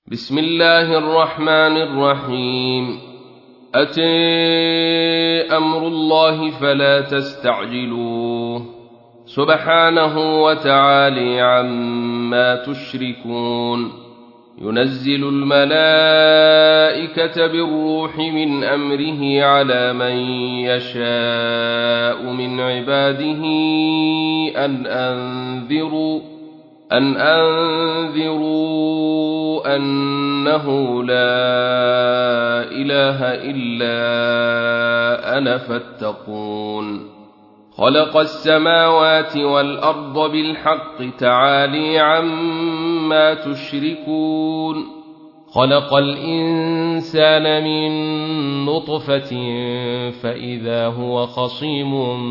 بسم الله الرحمن الرحيم. أتى أمر الله فلا تستعجلوه سبحانه وتعالى عما تشركون. ينزل الملائكة بالروح من أمره على من يشاء من عباده أن أنذروا أنه لا إله إلا أنا فاتقون. خلق السماوات والأرض بالحق تعالى عما تشركون. خلق الإنسان من نطفة فإذا هو خصيم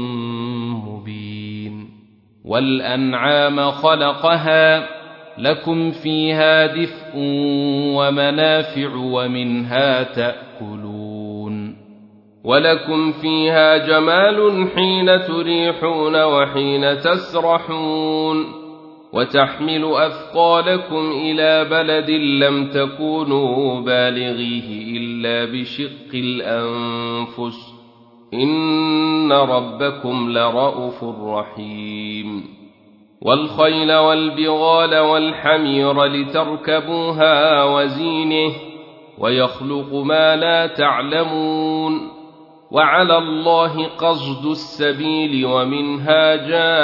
مبين. والأنعام خلقها لكم فيها دفء ومنافع ومنها تأكلون. ولكم فيها جمال حين تريحون وحين تسرحون. وتحمل أثقالكم إلى بلد لم تكونوا بالغيه إلا بشق الأنفس إن ربكم لرءوف رحيم. والخيل والبغال والحمير لتركبوها وزينه ويخلق ما لا تعلمون. وعلى الله قصد السبيل ومنها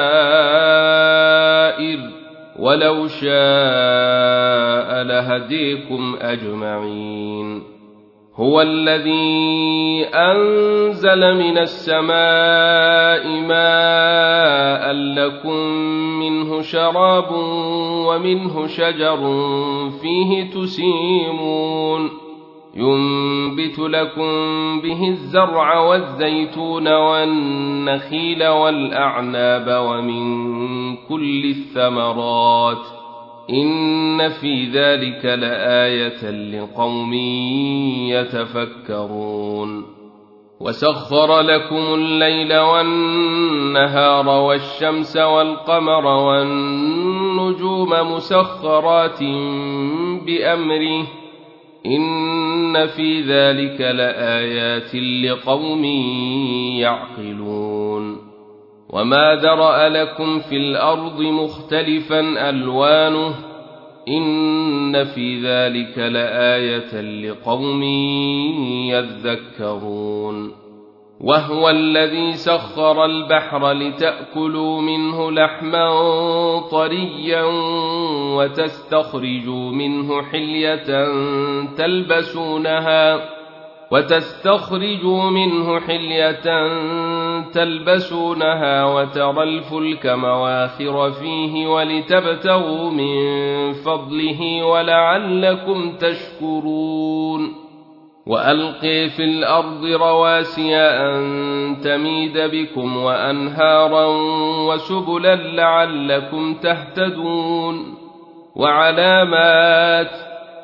جائر ولو شاء لهديكم أجمعين. هو الذي أنزل من السماء ماء لكم منه شراب ومنه شجر فيه تسيمون. ينبت لكم به الزرع والزيتون والنخيل والأعناب ومن كل الثمرات إن في ذلك لآية لقوم يتفكرون. وسخر لكم الليل والنهار والشمس والقمر والنجوم مسخرات بأمره إن في ذلك لآيات لقوم يعقلون. وما ذرأ لكم في الأرض مختلفا ألوانه إن في ذلك لآية لقوم يذكرون. وهو الذي سخر البحر لتأكلوا منه لحما طريا وتستخرجوا منه حلية تلبسونها وترى الفلك مواخر فيه ولتبتغوا من فضله ولعلكم تشكرون. وألقي في الأرض رواسي أن تميد بكم وأنهارا وسبلا لعلكم تهتدون. وعلامات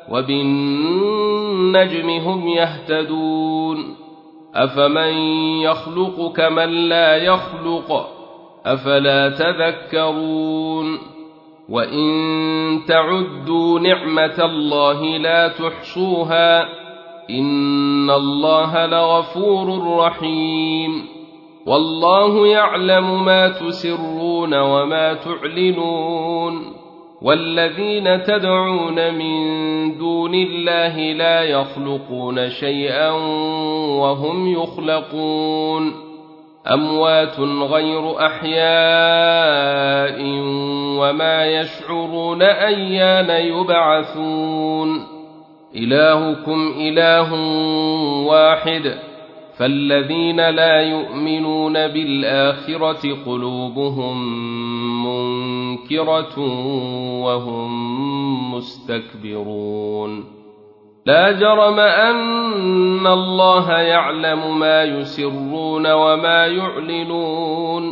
وبالنجم هم يهتدون. أفمن يخلق كمن لا يخلق أفلا تذكرون. وإن تعدوا نعمة الله لا تحصوها إن الله لغفور رحيم. والله يعلم ما تسرون وما تعلنون. والذين تدعون من دون الله لا يخلقون شيئا وهم يخلقون. أموات غير أحياء وما يشعرون أيان يبعثون. إلهكم إله واحد فالذين لا يؤمنون بالآخرة قلوبهم منكرة وهم مستكبرون. لا جرم أن الله يعلم ما يسرون وما يعلنون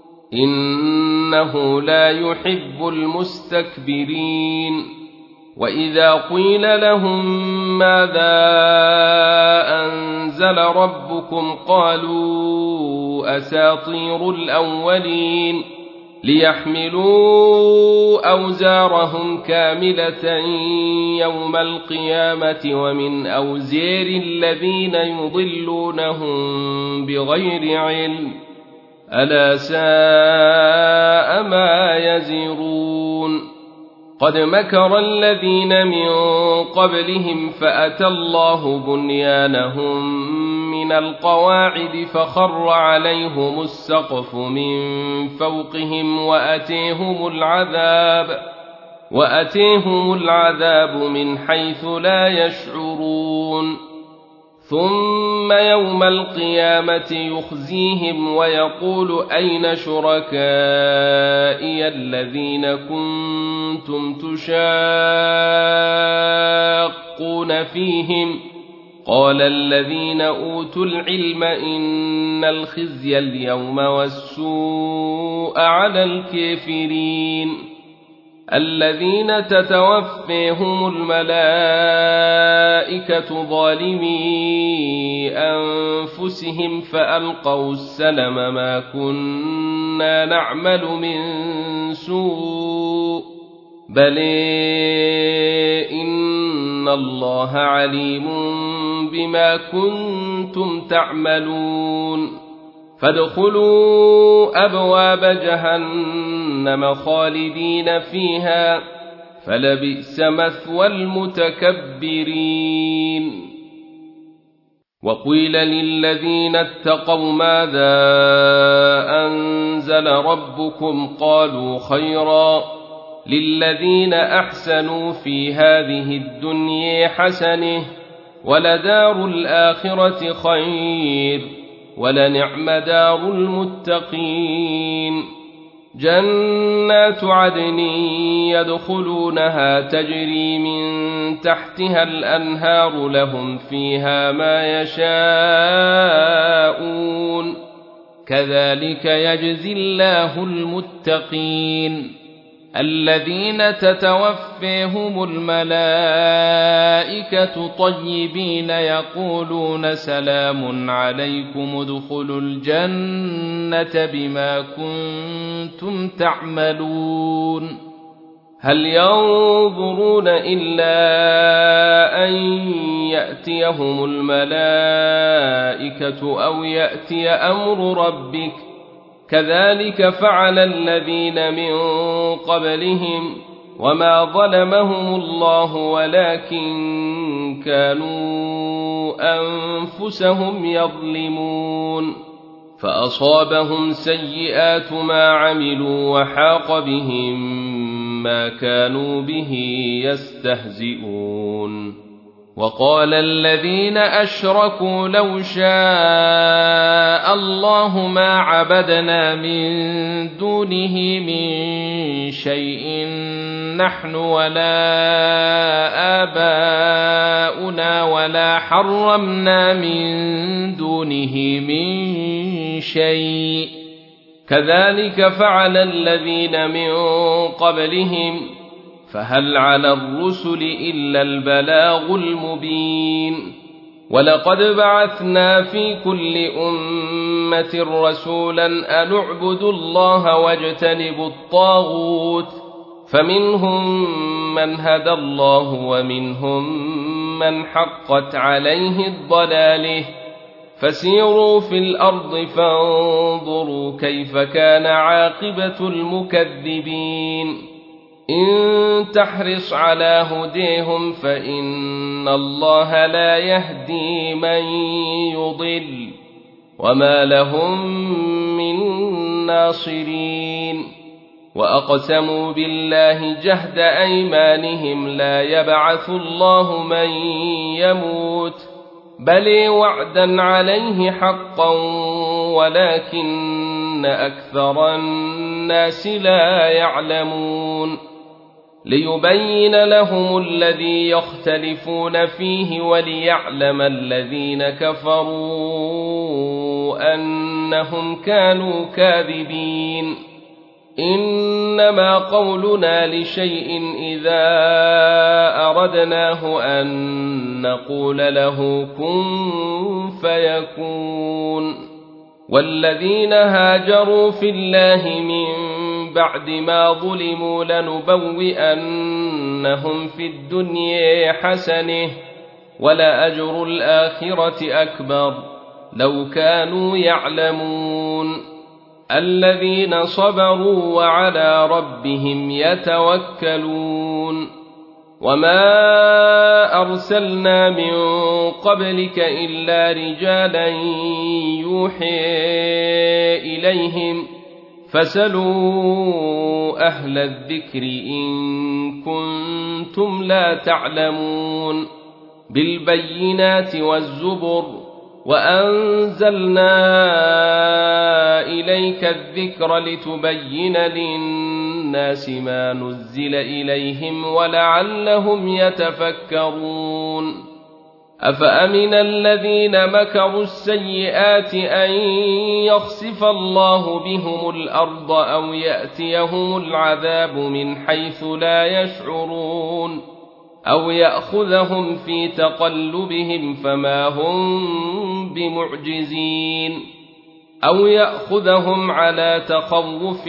إنه لا يحب المستكبرين. وإذا قيل لهم ماذا أنزل ربكم قالوا أساطير الأولين ليحملوا أوزارهم كاملة يوم القيامة ومن أوزار الذين يضلونهم بغير علم ألا ساء ما يزرون قد مكر الذين من قبلهم فأتى الله بنيانهم من القواعد فخر عليهم السقف من فوقهم وأتيهم العذاب من حيث لا يشعرون ثم يوم القيامة يخزيهم ويقول أين شركائي الذين كنتم تشاقون فيهم قال الذين أوتوا العلم إن الخزي اليوم والسوء على الكافرين الذين تتوفيهم الملائكة ظالمي أنفسهم فألقوا السلم ما كنا نعمل من سوء بل إن الله عليم بما كنتم تعملون فادخلوا أبواب جهنم خالدين فيها فلبئس مثوى المتكبرين وقيل للذين اتقوا ماذا أنزل ربكم قالوا خيرا للذين أحسنوا في هذه الدنيا حسنة ولدار الآخرة خير ولنعم دار المتقين جنات عدن يدخلونها تجري من تحتها الأنهار لهم فيها ما يشاءون كذلك يجزي الله المتقين الذين تتوفيهم الملائكة طيبين يقولون سلام عليكم ادخلوا الجنة بما كنتم تعملون هل ينظرون إلا أن يأتيهم الملائكة أو يأتي أمر ربك كذلك فعل الذين من قبلهم وما ظلمهم الله ولكن كانوا أنفسهم يظلمون فأصابهم سيئات ما عملوا وحاق بهم ما كانوا به يستهزئون وقال الذين أشركوا لو شاء الله ما عبدنا من دونه من شيء نحن ولا آباؤنا ولا حرمنا من دونه من شيء كذلك فعل الذين من قبلهم فهل على الرسل إلا البلاغ المبين ولقد بعثنا في كل أمة رسولا أن اعبدوا الله واجتنبوا الطاغوت فمنهم من هدى الله ومنهم من حقت عليه الضلاله فسيروا في الأرض فانظروا كيف كان عاقبة المكذبين إن تحرص على هديهم فإن الله لا يهدي من يضل وما لهم من ناصرين وأقسموا بالله جهد أيمانهم لا يبعث الله من يموت بل وعدا عليه حقا ولكن أكثر الناس لا يعلمون ليبين لهم الذي يختلفون فيه وليعلم الذين كفروا أنهم كانوا كاذبين إنما قولنا لشيء إذا أردناه أن نقول له كن فيكون والذين هاجروا في الله من بعد ما ظلموا لنبوئنهم في الدنيا حسنة ولأجر الآخرة أكبر لو كانوا يعلمون الذين صبروا وعلى ربهم يتوكلون وما أرسلنا من قبلك إلا رجالا يوحي إليهم فاسألوا أهل الذكر إن كنتم لا تعلمون بالبينات والزبر وأنزلنا إليك الذكر لتبين للناس ما نزل إليهم ولعلهم يتفكرون أفأمن الذين مكروا السيئات أن يخسف الله بهم الأرض أو يأتيهم العذاب من حيث لا يشعرون أو يأخذهم في تقلبهم فما هم بمعجزين أو يأخذهم على تخوف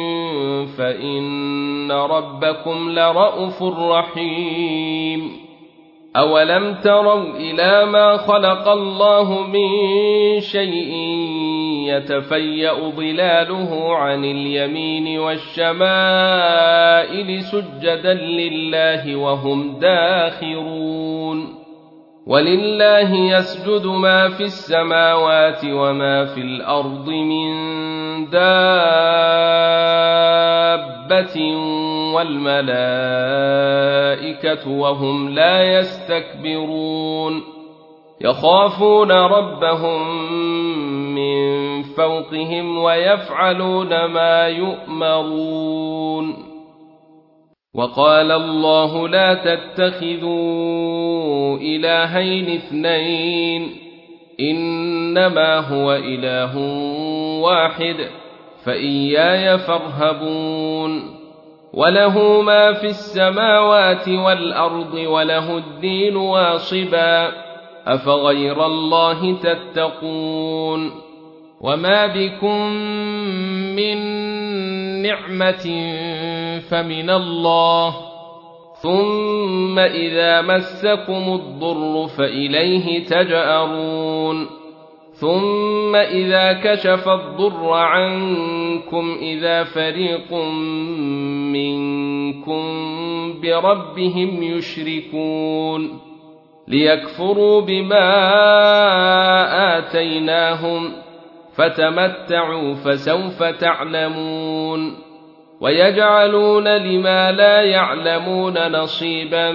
فإن ربكم لرءوف رحيم أولم تروا إلى ما خلق الله من شيء يتفيأ ظلاله عن اليمين والشمائل سجدا لله وهم داخرون ولله يسجد ما في السماوات وما في الأرض من دابة والملائكة وهم لا يستكبرون يخافون ربهم من فوقهم ويفعلون ما يؤمرون وقال الله لا تتخذوا إلهين اثنين إنما هو إله واحد فإياي فارهبون وله ما في السماوات والأرض وله الدين واصبا أفغير الله تتقون وما بكم من نعمة فمن الله ثم إذا مسكم الضر فإليه تجأرون ثم إذا كشف الضر عنكم إذا فريق منكم بربهم يشركون ليكفروا بما آتيناهم فتمتعوا فسوف تعلمون ويجعلون لما لا يعلمون نصيبا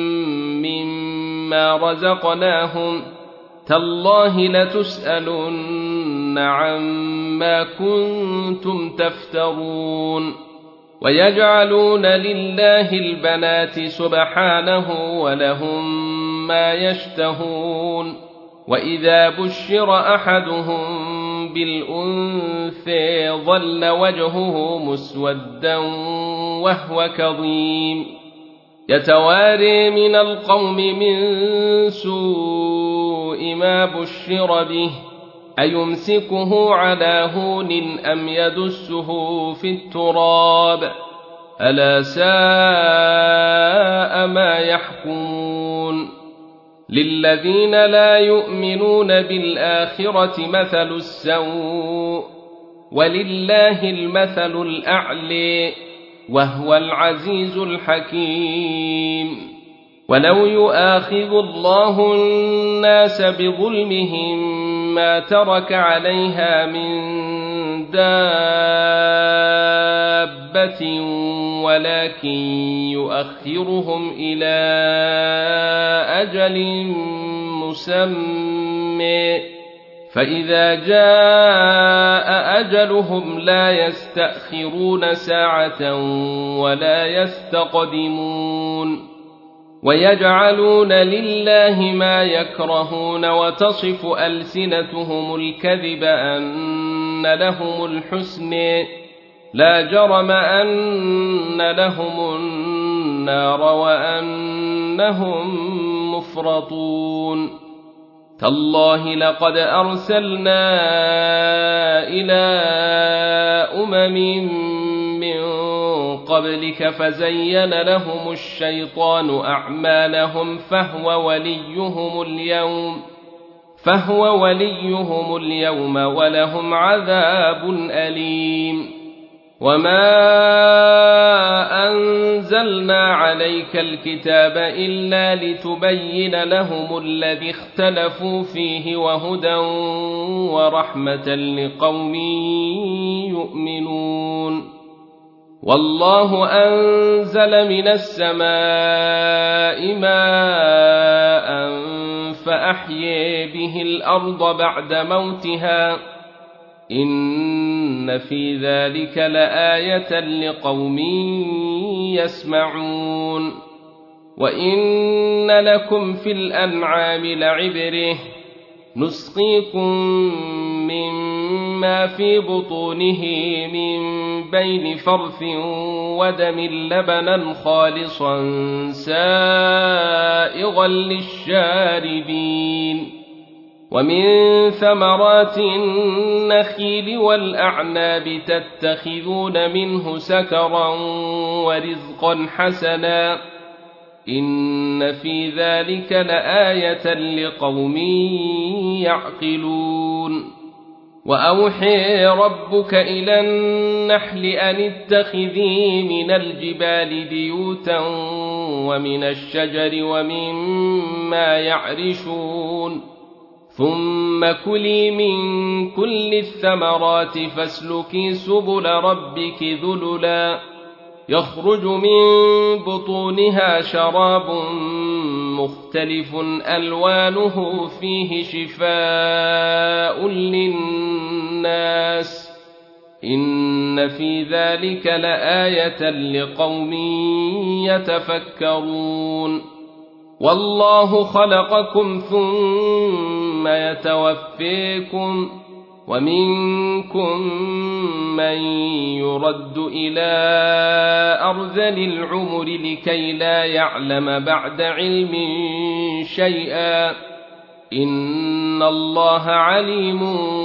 مما رزقناهم تالله لتسألن عما كنتم تفترون ويجعلون لله البنات سبحانه ولهم ما يشتهون وإذا بشر أحدهم بالأنثى ظل وجهه مسودا وهو كظيم يتواري من القوم من سوء ما بشر به أيمسكه على هون أم يدسه في التراب ألا ساء ما يحكمون للذين لا يؤمنون بالآخرة مثل السوء ولله المثل الأعلى وهو العزيز الحكيم ولو يؤاخذ الله الناس بظلمهم ما ترك عليها من دابة ولكن يؤخرهم إلى أجل مسمى فإذا جاء أجلهم لا يستأخرون ساعة ولا يستقدمون ويجعلون لله ما يكرهون وتصف ألسنتهم الكذب أن لهم الحسن لا جرم أن لهم النار وأنهم مفرطون تالله لقد أرسلنا إلى أمم من قبلك فزين لهم الشيطان أعمالهم فهو وليهم اليوم ولهم عذاب أليم. وما أنزلنا عليك الكتاب إلا لتبين لهم الذي اختلفوا فيه وهدى ورحمة لقوم يؤمنون. والله أنزل من السماء ماء فأحيي به الأرض بعد موتها إن في ذلك لآية لقوم يسمعون. وإن لكم في الأنعام لعبرة نسقيكم مما في بطونه من بين فرث ودم لبنا خالصا سائغا للشاربين. ومن ثمرات النخيل والأعناب تتخذون منه سكرا ورزقا حسنا إن في ذلك لآية لقوم يعقلون. وأوحي ربك إلى النحل أن اتخذي من الجبال بيوتا ومن الشجر ومما يعرشون ثم كلي من كل الثمرات فاسلكي سبل ربك ذللا يخرج من بطونها شراب مختلف ألوانه فيه شفاء للناس إن في ذلك لآية لقوم يتفكرون. والله خلقكم ثم يتوفيكم ومنكم من يرد إلى أرذل العمر لكي لا يعلم بعد علم شيئا إن الله عليم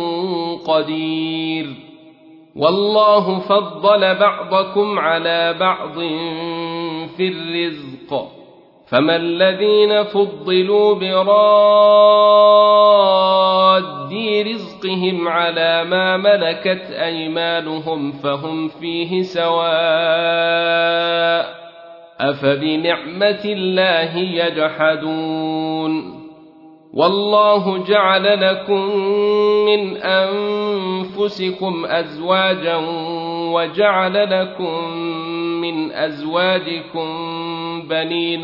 قدير. والله فضل بعضكم على بعض في الرزق فما الذين فضلوا براد رزقهم على ما ملكت أيمانهم فهم فيه سواء أفبنعمة الله يجحدون. والله جعل لكم من أنفسكم أزواجا وجعل لكم من أزواجكم بنين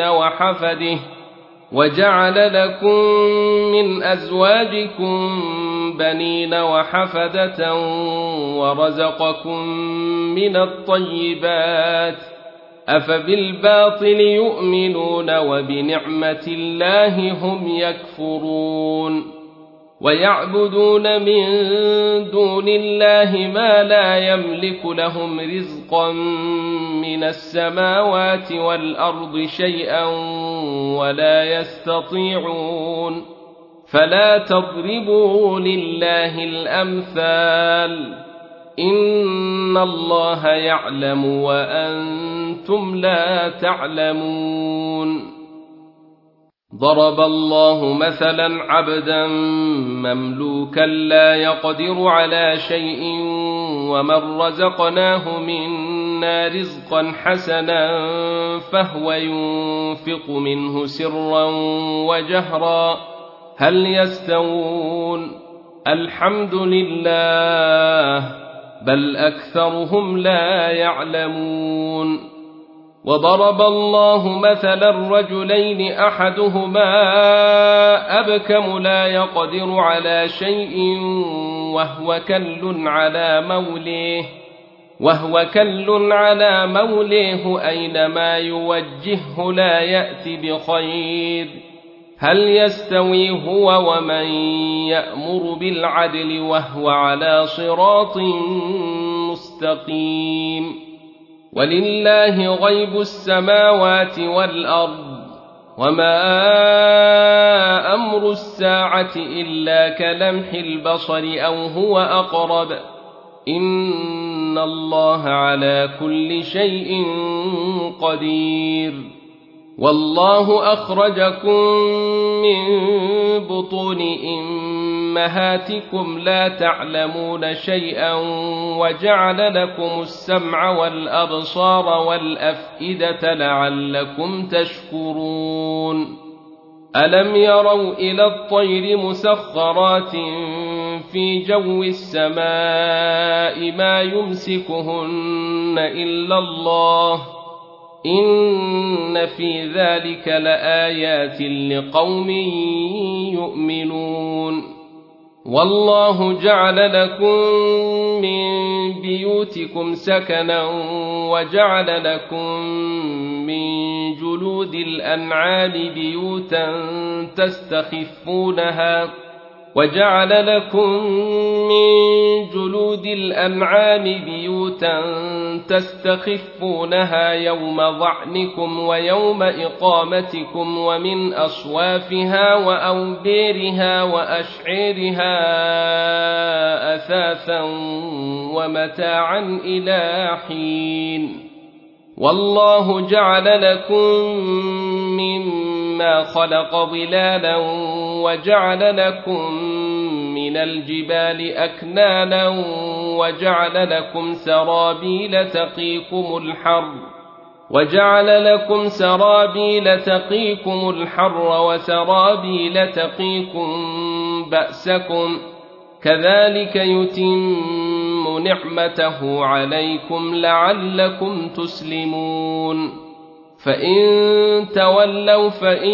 وحفدة ورزقكم من الطيبات أفبالباطل يؤمنون وبنعمة الله هم يكفرون. ويعبدون من دون الله ما لا يملك لهم رزقا من السماوات والأرض شيئا ولا يستطيعون فلا تضربوا لله الأمثال إن الله يعلم وأنتم لا تعلمون. ضرب الله مثلا عبدا مملوكا لا يقدر على شيء ومن رزقناه منا رزقا حسنا فهو ينفق منه سرا وجهرا هل يستوون الحمد لله بل أكثرهم لا يعلمون. وضرب الله مثلا رجلين أحدهما أبكم لا يقدر على شيء وهو كل على موليه أينما يوجهه لا يأتي بخير هل يستوي هو ومن يأمر بالعدل وهو على صراط مستقيم. ولله غيب السماوات والأرض وما أمر الساعة إلا كلمح البصر أو هو أقرب إن الله على كل شيء قدير. والله أخرجكم من بطون أمهاتكم لا تعلمون شيئا وجعل لكم السمع والأبصار والأفئدة لعلكم تشكرون. ألم يروا إلى الطير مسخرات في جو السماء ما يمسكهن إلا الله إن في ذلك لآيات لقوم يؤمنون. والله جعل لكم من بيوتكم سكنا وجعل لكم من جلود الأنعام بيوتا تستخفونها يوم ظعنكم ويوم إقامتكم ومن أصوافها وأوبيرها وأشعيرها أثاثا ومتاعا إلى حين. والله جعل لكم مما خلق ظلالا وجعل لكم من الجبال أكنانا وجعل لكم سرابيل تقيكم الحر وسرابيل تقيكم بأسكم كذلك يتم نعمته عليكم لعلكم تسلمون. فإن تولوا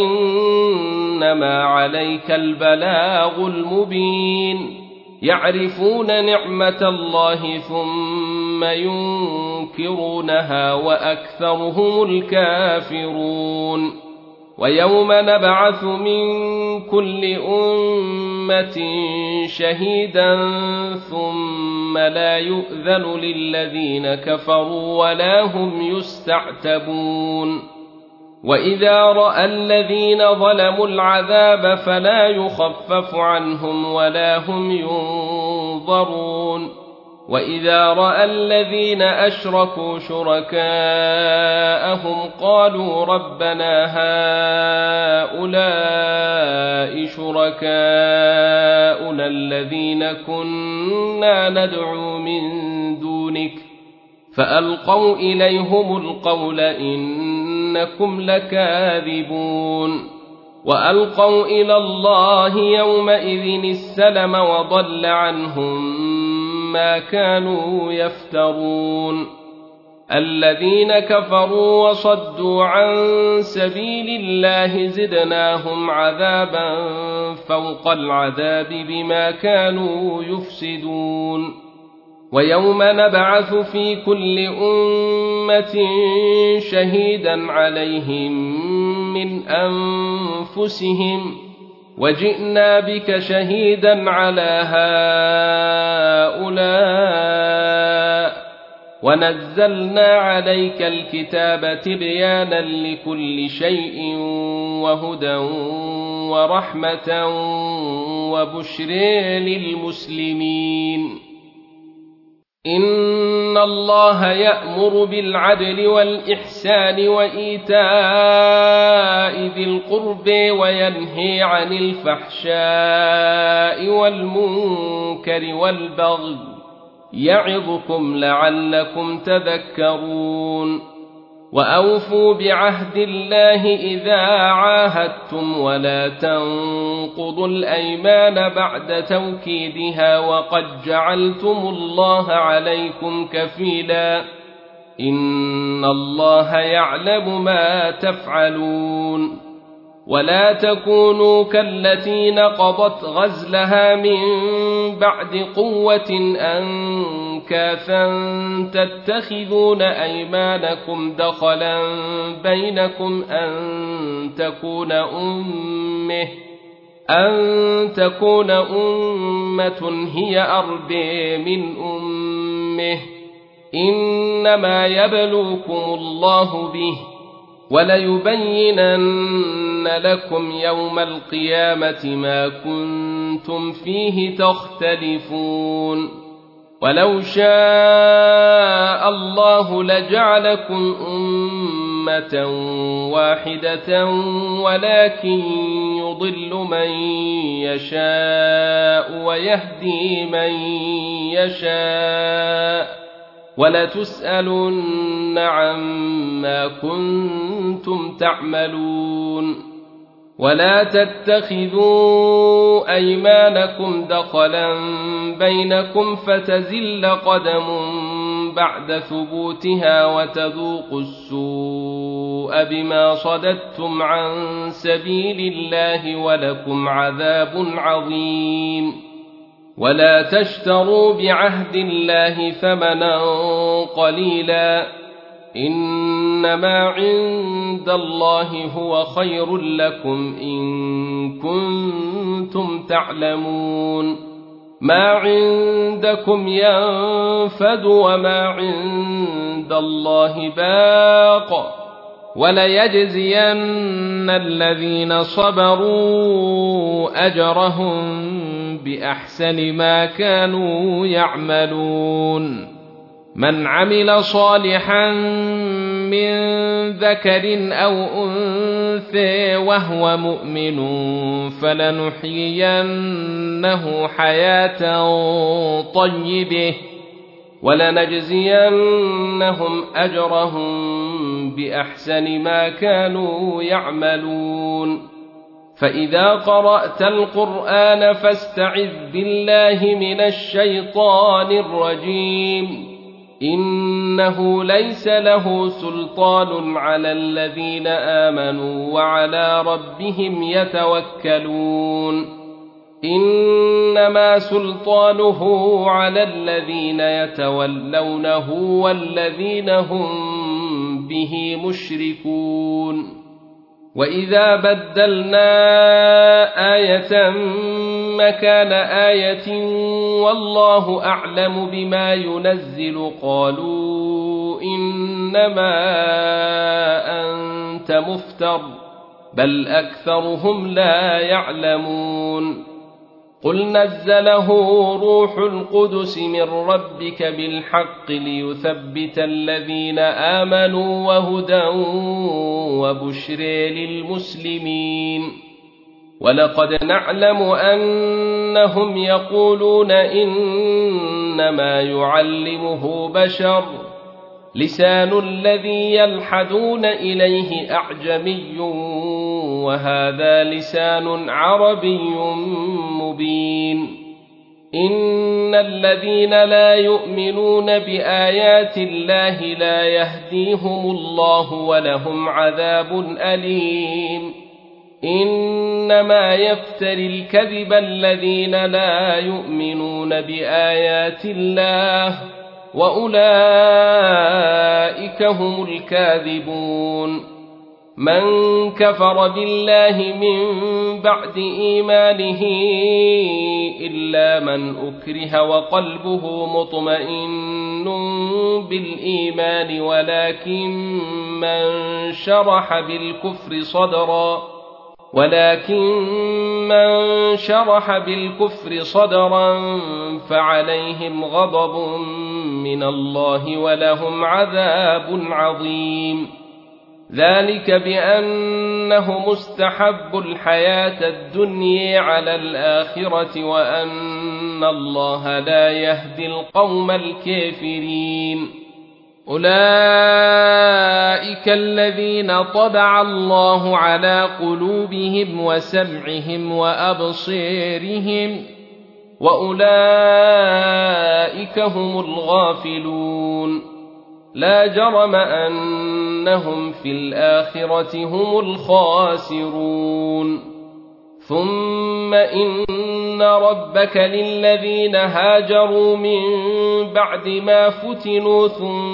فإنما عليك البلاغ المبين. يعرفون نعمة الله ثم ينكرونها وأكثرهم الكافرون. ويوم نبعث من كل أمة شهيدا ثم لا يؤذن للذين كفروا ولا هم يستعتبون. وإذا رأى الذين ظلموا العذاب فلا يخفف عنهم ولا هم ينظرون. وإذا رأى الذين أشركوا شركاءهم قالوا ربنا هؤلاء شركاؤنا الذين كنا ندعو من دونك فألقوا إليهم القول إنكم لكاذبون. وألقوا إلى الله يومئذ السلم وضل عنهم ما كانوا يفترون. الذين كفروا وصدوا عن سبيل الله زدناهم عذابا فوق العذاب بما كانوا يفسدون. ويوم نبعث في كل أمة شهيدا عليهم من أنفسهم وجئنا بك شهيدا على هؤلاء ونزلنا عليك الكتاب تبيانا لكل شيء وهدى ورحمة وبشر للمسلمين. إن الله يأمر بالعدل والإحسان وإيتاء ذي القرب وينهي عن الفحشاء والمنكر والبغي يعظكم لعلكم تذكرون. وأوفوا بعهد الله إذا عاهدتم ولا تنقضوا الأيمان بعد توكيدها وقد جعلتم الله عليكم كفيلا إن الله يعلم ما تفعلون. ولا تكونوا كالتي نقضت غزلها من بعد قوة أنكاثا تتخذون أيمانكم دخلا بينكم أن تكون أمة هي أربى من أمه إنما يبلوكم الله به وليبينن لكم يوم القيامة ما كنتم فيه تختلفون. ولو شاء الله لجعلكم أمة واحدة ولكن يضل من يشاء ويهدي من يشاء ولتسألن عما كنتم تعملون ولا تتخذوا أيمانكم دخلا بينكم فتزل قدم بعد ثبوتها وتذوقوا السوء بما صددتم عن سبيل الله ولكم عذاب عظيم ولا تشتروا بعهد الله ثمنا قليلا إنما عند الله هو خير لكم إن كنتم تعلمون ما عندكم ينفد وما عند الله باق وليجزين الذين صبروا أجرهم بأحسن ما كانوا يعملون من عمل صالحا من ذكر أو أنثى وهو مؤمن فلنحيينه حياة طيبة ولنجزينهم أجرهم بأحسن ما كانوا يعملون فإذا قرأت القرآن فاستعذ بالله من الشيطان الرجيم إنه ليس له سلطان على الذين آمنوا وعلى ربهم يتوكلون إنما سلطانه على الذين يتولونه والذين هم به مشركون وإذا بدلنا آية مكان آية والله أعلم بما ينزل قالوا إنما أنت مفتر بل أكثرهم لا يعلمون قل نزله روح القدس من ربك بالحق ليثبت الذين آمنوا وهدى وبشر للمسلمين ولقد نعلم أنهم يقولون إنما يعلمه بشر لسان الذي يلحدون إليه أعجمي وهذا لسان عربي مبين إن الذين لا يؤمنون بآيات الله لا يهديهم الله ولهم عذاب أليم إنما يفتري الكذب الذين لا يؤمنون بآيات الله وأولئك هم الكاذبون من كفر بالله من بعد إيمانه إلا من أكره وقلبه مطمئن بالإيمان ولكن من شرح بالكفر صدرا فعليهم غضب من الله ولهم عذاب عظيم ذلك بأنه مستحب الحياة الدنيا على الآخرة وأن الله لا يهدي القوم الكافرين أولئك الذين طبع الله على قلوبهم وسمعهم وأبصيرهم وأولئك هم الغافلون لا جرم أنهم في الآخرة هم الخاسرون ثم إن ربك للذين هاجروا من بعد ما فتنوا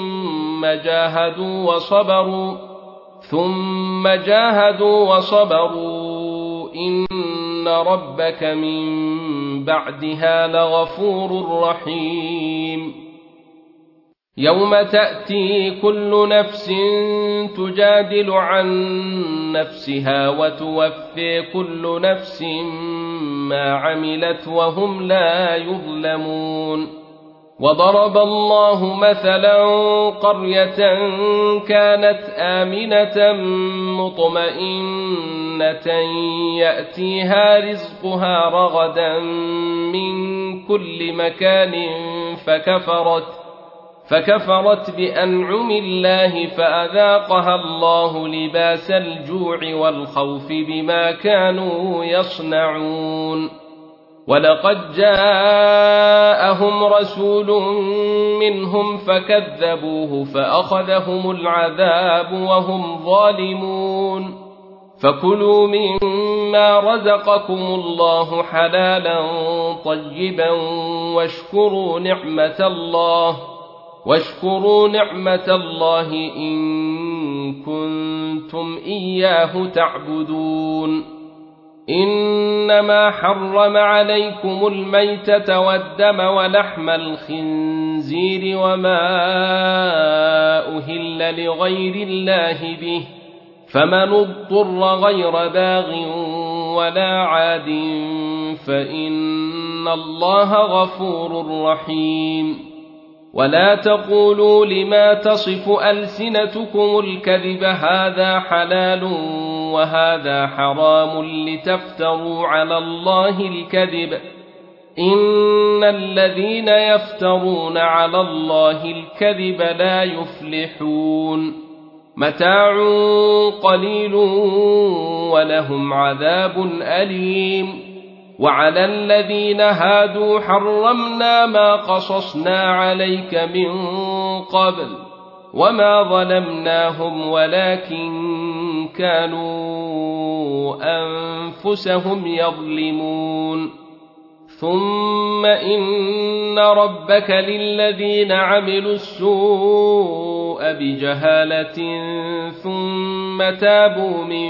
ثم جاهدوا وصبروا إن ربك من بعدها لغفور رحيم يوم تأتي كل نفس تجادل عن نفسها وتوفي كل نفس ما عملت وهم لا يظلمون وضرب الله مثلا قرية كانت آمنة مطمئنة يأتيها رزقها رغدا من كل مكان فكفرت بأنعم الله فأذاقها الله لباس الجوع والخوف بما كانوا يصنعون. ولقد جاءهم رسول منهم فكذبوه فأخذهم العذاب وهم ظالمون. فكلوا مما رزقكم الله حلالا طيبا واشكروا نعمة الله إن كنتم إياه تعبدون. إنما حرم عليكم الميتة والدم ولحم الخنزير وما أهل لغير الله به، فمن اضطر غير باغ ولا عاد فإن الله غفور رحيم. ولا تقولوا لما تصف ألسنتكم الكذب هذا حلال وهذا حرام لتفتروا على الله الكذب، إن الذين يفترون على الله الكذب لا يفلحون. متاع قليل ولهم عذاب أليم. وعلى الذين هادوا حرمنا ما قصصنا عليك من قبل وما ظلمناهم ولكن كانوا أنفسهم يظلمون. ثم إن ربك للذين عملوا السوء بجهالة ثم تابوا من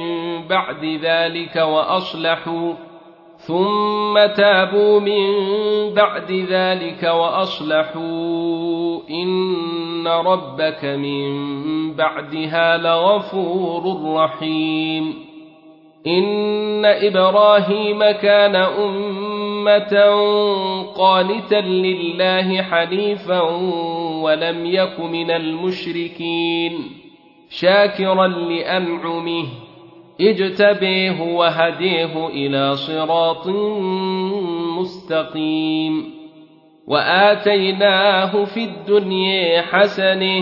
بعد ذلك وأصلحوا إن ربك من بعدها لغفور رحيم. إن إبراهيم كان أمة قانتا لله حنيفا ولم يك من المشركين، شاكرا لأنعمه اجتبيه وهديه إلى صراط مستقيم. وآتيناه في الدنيا حسنة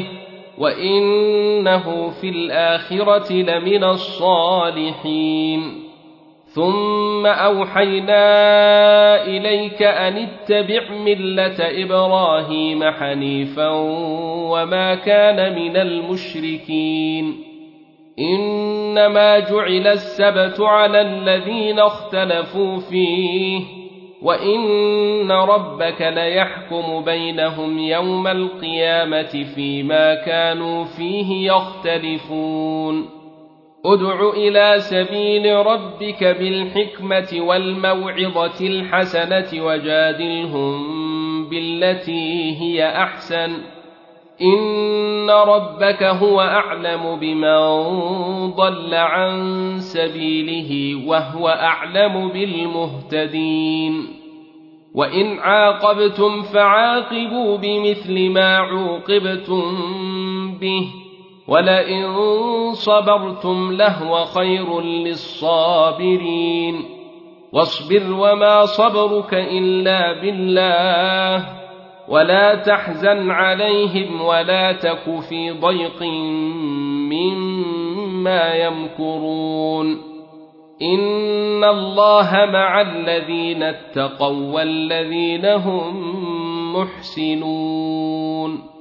وإنه في الآخرة لمن الصالحين. ثم أوحينا إليك أن اتبع ملة إبراهيم حنيفا وما كان من المشركين. إنما جعل السبت على الذين اختلفوا فيه وإن ربك ليحكم بينهم يوم القيامة فيما كانوا فيه يختلفون. ادع إلى سبيل ربك بالحكمة والموعظة الحسنة وجادلهم بالتي هي أحسن، إن ربك هو أعلم بمن ضل عن سبيله وهو أعلم بالمهتدين. وإن عاقبتم فعاقبوا بمثل ما عوقبتم به ولئن صبرتم لهو خير للصابرين. واصبر وما صبرك إلا بالله ولا تحزن عليهم ولا تك في ضيق مما يمكرون. إن الله مع الذين اتقوا والذين هم محسنون.